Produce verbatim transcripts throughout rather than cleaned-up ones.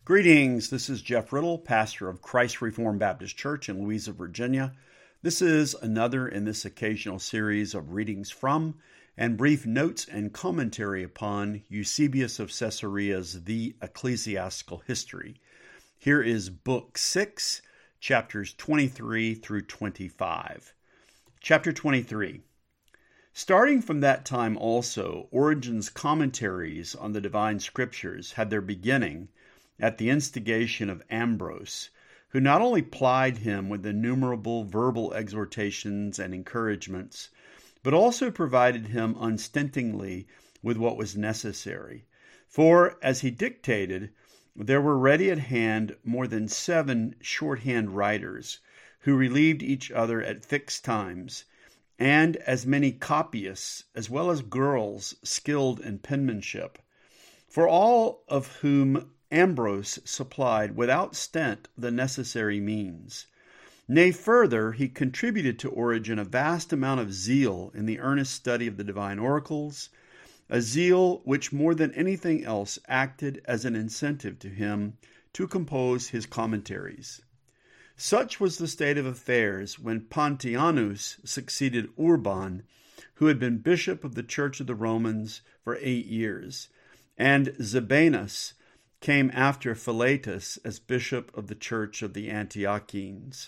Greetings, this is Jeff Riddle, pastor of Christ Reformed Baptist Church in Louisa, Virginia. This is another in this occasional series of readings from and brief notes and commentary upon Eusebius of Caesarea's The Ecclesiastical History. Here is Book six, chapters twenty-three through twenty-five. Chapter twenty-three. Starting from that time also, Origen's commentaries on the divine scriptures had their beginning at the instigation of Ambrose, who not only plied him with innumerable verbal exhortations and encouragements, but also provided him unstintingly with what was necessary. For, as he dictated, there were ready at hand more than seven shorthand writers, who relieved each other at fixed times, and as many copyists, as well as girls skilled in penmanship, for all of whom Ambrose supplied without stint the necessary means. Nay, further, he contributed to Origen a vast amount of zeal in the earnest study of the divine oracles, a zeal which more than anything else acted as an incentive to him to compose his commentaries. Such was the state of affairs when Pontianus succeeded Urban, who had been bishop of the Church of the Romans for eight years, and Zebanus came after Philetus as bishop of the Church of the Antiochenes.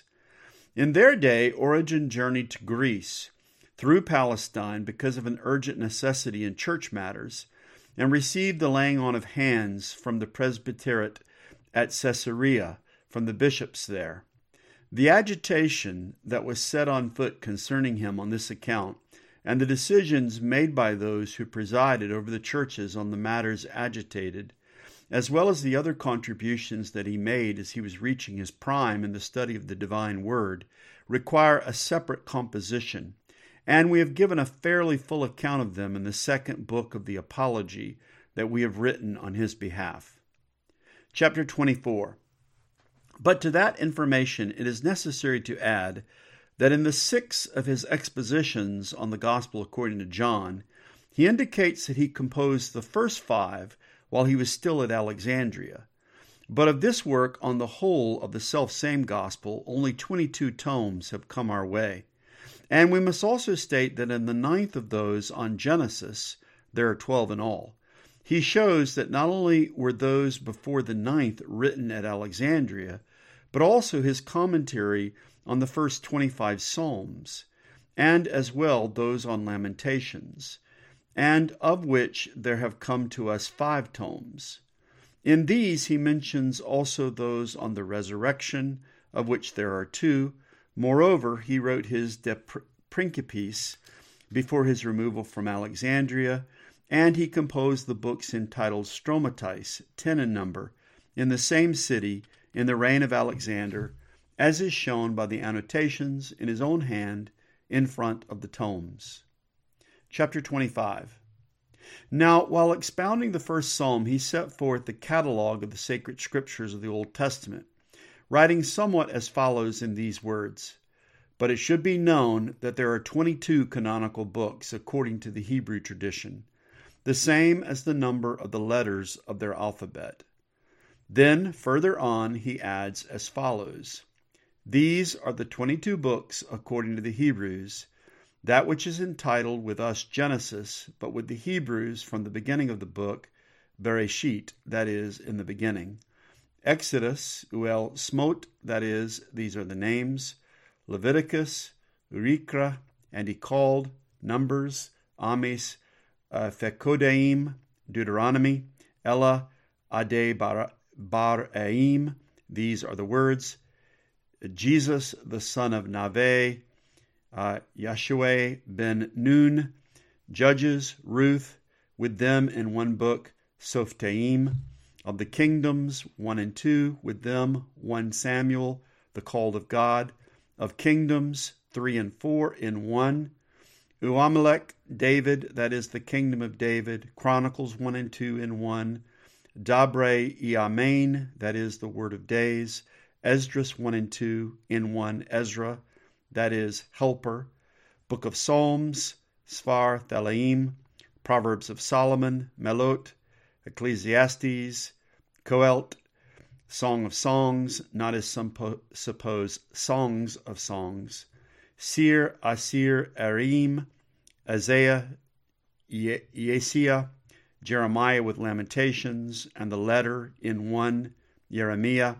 In their day, Origen journeyed to Greece, through Palestine because of an urgent necessity in church matters, and received the laying on of hands from the presbyterate at Caesarea, from the bishops there. The agitation that was set on foot concerning him on this account, and the decisions made by those who presided over the churches on the matters agitated, as well as the other contributions that he made as he was reaching his prime in the study of the divine word, require a separate composition, and we have given a fairly full account of them in the second book of the Apology that we have written on his behalf. Chapter twenty-four. But to that information it is necessary to add that in the sixth of his expositions on the Gospel according to John, he indicates that he composed the first five while he was still at Alexandria. But of this work on the whole of the self-same gospel, only twenty-two tomes have come our way. And we must also state that in the ninth of those on Genesis, there are twelve in all, he shows that not only were those before the ninth written at Alexandria, but also his commentary on the first twenty-five Psalms, and as well those on Lamentations, and of which there have come to us five tomes. In these he mentions also those on the resurrection, of which there are two. Moreover, he wrote his De Principiis before his removal from Alexandria, and he composed the books entitled Stromatis, ten in number, in the same city in the reign of Alexander, as is shown by the annotations in his own hand in front of the tomes. Chapter twenty-five. Now, while expounding the first psalm, he set forth the catalogue of the sacred scriptures of the Old Testament, writing somewhat as follows in these words: But it should be known that there are twenty-two canonical books according to the Hebrew tradition, the same as the number of the letters of their alphabet. Then, further on, he adds as follows: These are the twenty-two books according to the Hebrews, that which is entitled with us Genesis, but with the Hebrews from the beginning of the book, Bereshit, that is, in the beginning. Exodus, Uel Smot, that is, these are the names. Leviticus, Urikra, and he called, Numbers, Amis, uh, Fekodaim, Deuteronomy, Ella, Ade Bar- Baraim, these are the words. Jesus, the son of Nave, Uh, Yahshua ben Nun, Judges, Ruth, with them in one book, Sophtaim, of the kingdoms, one and two, with them, one Samuel, the called of God, of kingdoms, three and four in one, Uamelech, David, that is the kingdom of David, Chronicles one and two in one, Dabre Iamein, that is the word of days, Esdras one and two in one, Ezra, that is, helper, Book of Psalms, Sfar Thalaim, Proverbs of Solomon, Melot, Ecclesiastes, Koelt, Song of Songs, not as some po- suppose songs of songs. Sir, Asir, Arim, Isaiah, Ye- Yesiah, Jeremiah with Lamentations, and the letter in one, Jeremiah,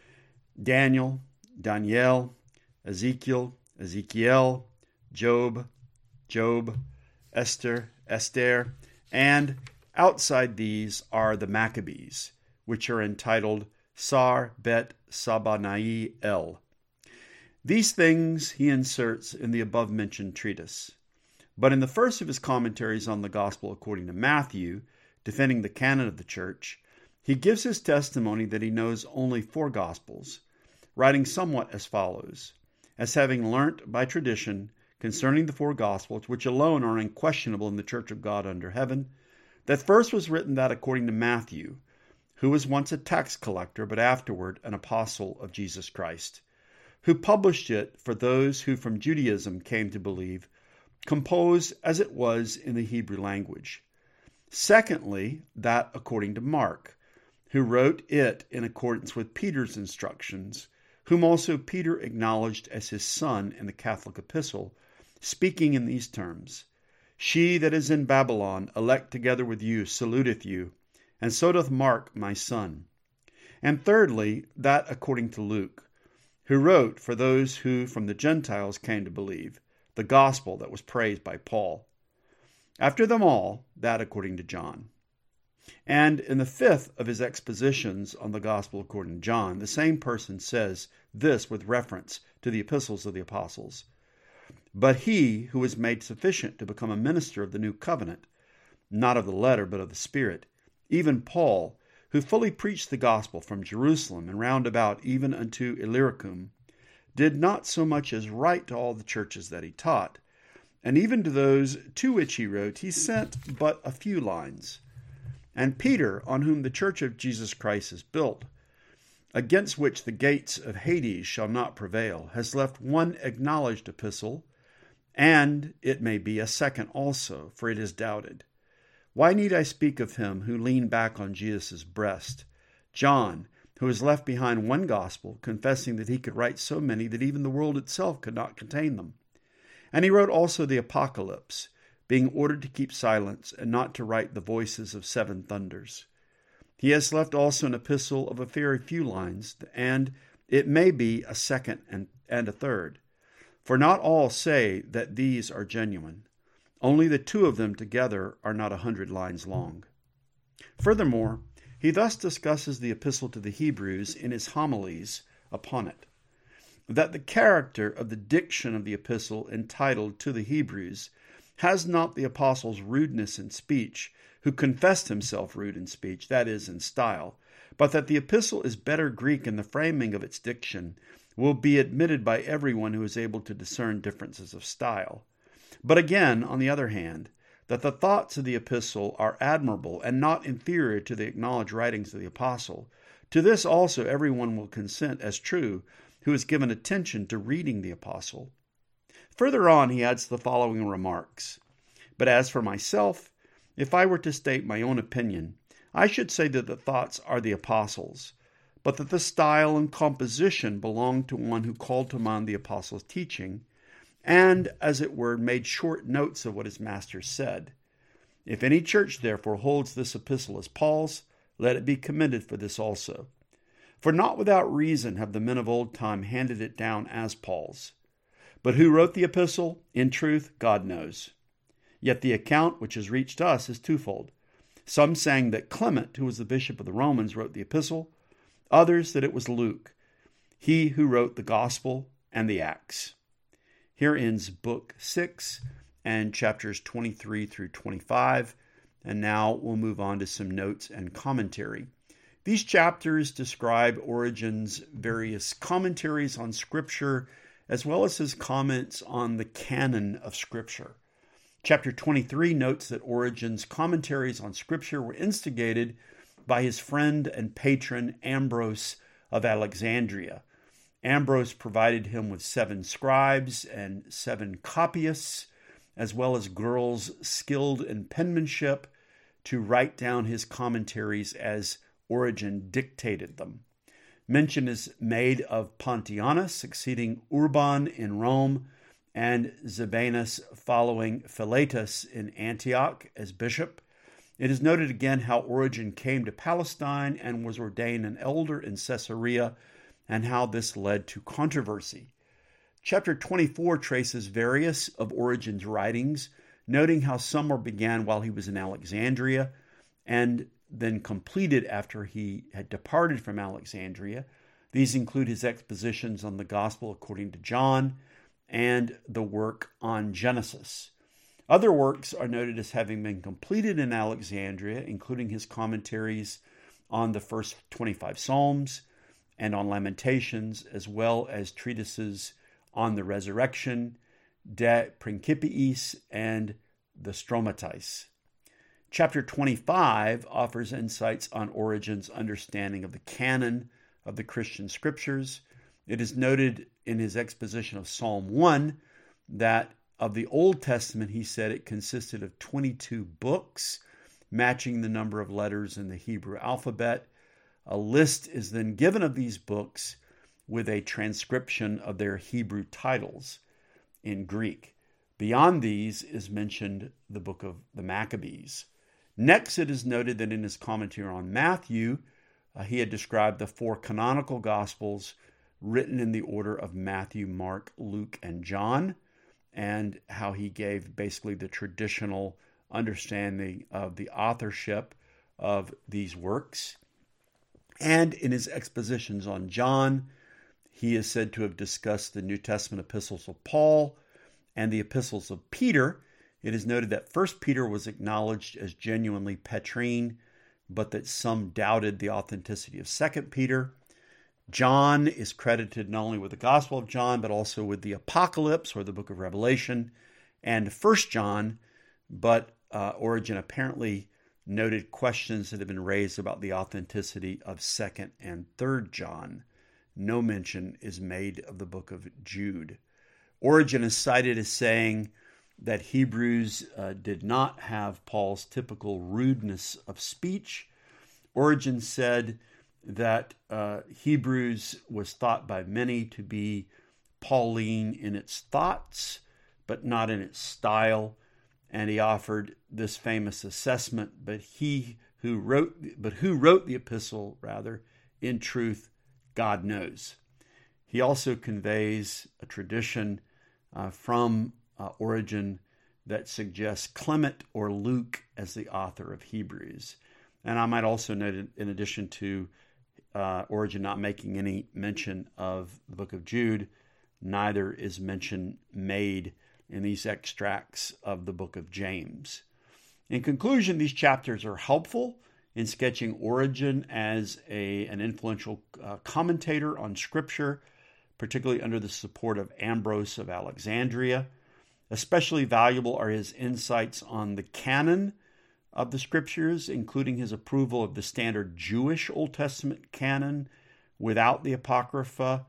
Daniel, Daniel, Ezekiel, Ezekiel, Job, Job, Esther, Esther, and outside these are the Maccabees, which are entitled Sar Bet Sabanai El. These things he inserts in the above-mentioned treatise. But in the first of his commentaries on the Gospel according to Matthew, defending the canon of the Church, he gives his testimony that he knows only four Gospels, writing somewhat as follows: as having learnt by tradition concerning the four Gospels, which alone are unquestionable in the Church of God under heaven, that first was written that according to Matthew, who was once a tax collector, but afterward an apostle of Jesus Christ, who published it for those who from Judaism came to believe, composed as it was in the Hebrew language. Secondly, that according to Mark, who wrote it in accordance with Peter's instructions, whom also Peter acknowledged as his son in the Catholic epistle, speaking in these terms: She that is in Babylon, elect together with you, saluteth you, and so doth Mark my son. And thirdly, that according to Luke, who wrote for those who from the Gentiles came to believe, the gospel that was praised by Paul. After them all, that according to John. And in the fifth of his expositions on the gospel according to John, the same person says this with reference to the epistles of the apostles: But he who was made sufficient to become a minister of the new covenant, not of the letter, but of the Spirit, even Paul, who fully preached the gospel from Jerusalem and round about even unto Illyricum, did not so much as write to all the churches that he taught, and even to those to which he wrote he sent but a few lines. And Peter, on whom the church of Jesus Christ is built, against which the gates of Hades shall not prevail, has left one acknowledged epistle, and it may be a second also, for it is doubted. Why need I speak of him who leaned back on Jesus' breast, John, who has left behind one gospel, confessing that he could write so many that even the world itself could not contain them? And he wrote also the Apocalypse, being ordered to keep silence and not to write the voices of seven thunders. He has left also an epistle of a very few lines, and it may be a second and, and a third. For not all say that these are genuine. Only the two of them together are not a hundred lines long. Furthermore, he thus discusses the epistle to the Hebrews in his homilies upon it, that the character of the diction of the epistle entitled To the Hebrews has not the apostle's rudeness in speech, who confessed himself rude in speech, that is, in style, but that the epistle is better Greek in the framing of its diction, will be admitted by everyone who is able to discern differences of style. But again, on the other hand, that the thoughts of the epistle are admirable and not inferior to the acknowledged writings of the apostle, to this also everyone will consent as true who has given attention to reading the apostle. Further on, he adds the following remarks: But as for myself, if I were to state my own opinion, I should say that the thoughts are the apostles', but that the style and composition belong to one who called to mind the apostles' teaching, and, as it were, made short notes of what his master said. If any church, therefore, holds this epistle as Paul's, let it be commended for this also. For not without reason have the men of old time handed it down as Paul's. But who wrote the epistle? In truth, God knows. Yet the account which has reached us is twofold. Some saying that Clement, who was the bishop of the Romans, wrote the epistle, others that it was Luke, he who wrote the gospel and the Acts. Here ends Book six and chapters twenty-three through twenty-five, and now we'll move on to some notes and commentary. These chapters describe Origen's various commentaries on Scripture, as well as his comments on the canon of Scripture. Chapter twenty-three notes that Origen's commentaries on Scripture were instigated by his friend and patron Ambrose of Alexandria. Ambrose provided him with seven scribes and seven copyists, as well as girls skilled in penmanship, to write down his commentaries as Origen dictated them. Mention is made of Pontianus succeeding Urban in Rome and Zebanus following Philetus in Antioch as bishop. It is noted again how Origen came to Palestine and was ordained an elder in Caesarea, and how this led to controversy. Chapter twenty-four traces various of Origen's writings, noting how some were began while he was in Alexandria and then completed after he had departed from Alexandria. These include his expositions on the Gospel according to John and the work on Genesis. Other works are noted as having been completed in Alexandria, including his commentaries on the first twenty-five Psalms and on Lamentations, as well as treatises on the resurrection, De Principiis, and the Stromatis. Chapter twenty-five offers insights on Origen's understanding of the canon of the Christian scriptures. It is noted in his exposition of Psalm one that of the Old Testament, he said it consisted of twenty-two books, matching the number of letters in the Hebrew alphabet. A list is then given of these books with a transcription of their Hebrew titles in Greek. Beyond these is mentioned the book of the Maccabees. Next, it is noted that in his commentary on Matthew, uh, he had described the four canonical Gospels written in the order of Matthew, Mark, Luke, and John, and how he gave basically the traditional understanding of the authorship of these works. And in his expositions on John, he is said to have discussed the New Testament epistles of Paul and the epistles of Peter. It is noted that First Peter was acknowledged as genuinely Petrine, but that some doubted the authenticity of Second Peter. John is credited not only with the Gospel of John, but also with the Apocalypse, or the book of Revelation, and First John, but uh, Origen apparently noted questions that have been raised about the authenticity of Second and Third John. No mention is made of the book of Jude. Origen is cited as saying that Hebrews uh, did not have Paul's typical rudeness of speech. Origen said that uh, Hebrews was thought by many to be Pauline in its thoughts, but not in its style. And he offered this famous assessment, but he who wrote, but who wrote the epistle, rather, in truth, God knows. He also conveys a tradition uh, from uh, Origen that suggests Clement or Luke as the author of Hebrews. And I might also note, in addition to uh, Origen not making any mention of the book of Jude, neither is mention made in these extracts of the book of James. In conclusion, these chapters are helpful in sketching Origen as a, an influential uh, commentator on Scripture, particularly under the support of Ambrose of Alexandria. Especially valuable are his insights on the canon of the Scriptures, including his approval of the standard Jewish Old Testament canon without the Apocrypha,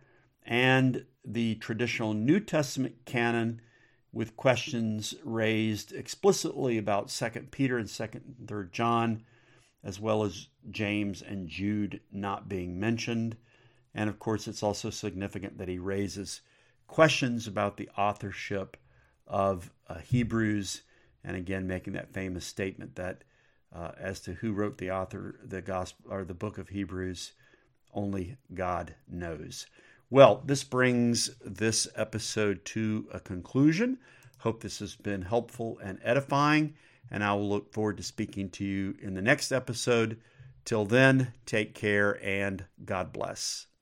and the traditional New Testament canon with questions raised explicitly about Second Peter and Second and Third John, as well as James and Jude not being mentioned. And of course, it's also significant that he raises questions about the authorship of uh, Hebrews, and again making that famous statement that uh, as to who wrote the author, the gospel or the book of Hebrews, only God knows. Well, this brings this episode to a conclusion. Hope this has been helpful and edifying, and I will look forward to speaking to you in the next episode. Till then, take care and God bless.